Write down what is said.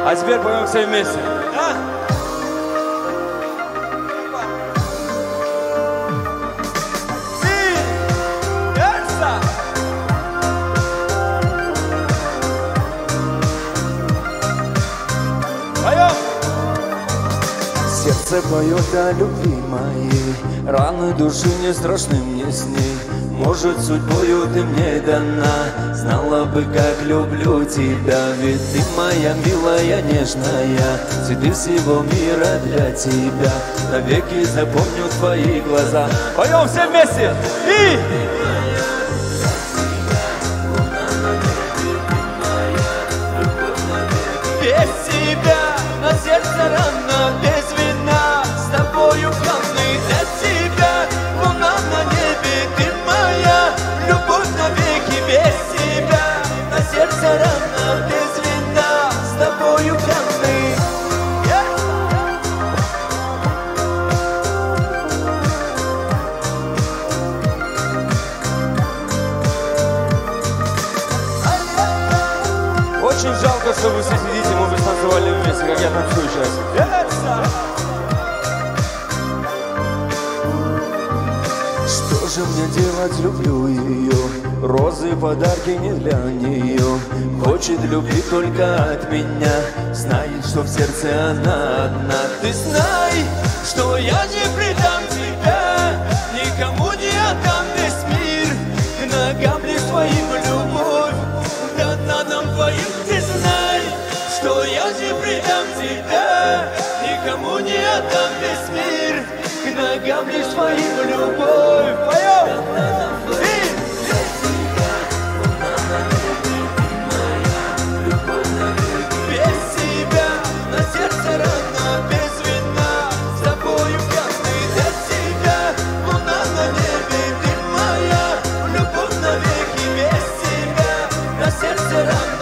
А теперь поем все вместе. Сердце поет о любви моей, раны души не страшны мне с ней. Может, судьбою ты мне дана, знала бы, как люблю тебя. Ведь ты моя милая, нежная, цветы всего мира для тебя. Навеки запомню твои глаза. Поем все вместе! И... Без тебя на сердце рана, без вина с тобою пьяный. Для тебя луна на небе, ты моя любовь навеки. Без тебя на сердце рана, без вина с тобою пьяный. Очень жалко, что вы все сидите, мы бы станцевали вместе, как я танцую сейчас. Что же мне делать, люблю ее, розы, подарки не для нее. Хочет любви только от меня, знает, что в сердце она одна. Ты знай, что я не предам тебя, никому не отдам весь мир. К ногам лишь твоим любовь, дана нам двоим. Ты знай, что я не предам тебя, никому не отдам весь мир. К ногам лишь твоим любовь. Поем! Без тебя на сердце рана, без вина с тобою пьяный. Для тебя луна на небе, ты моя любовь навеки. Без тебя на сердце рана.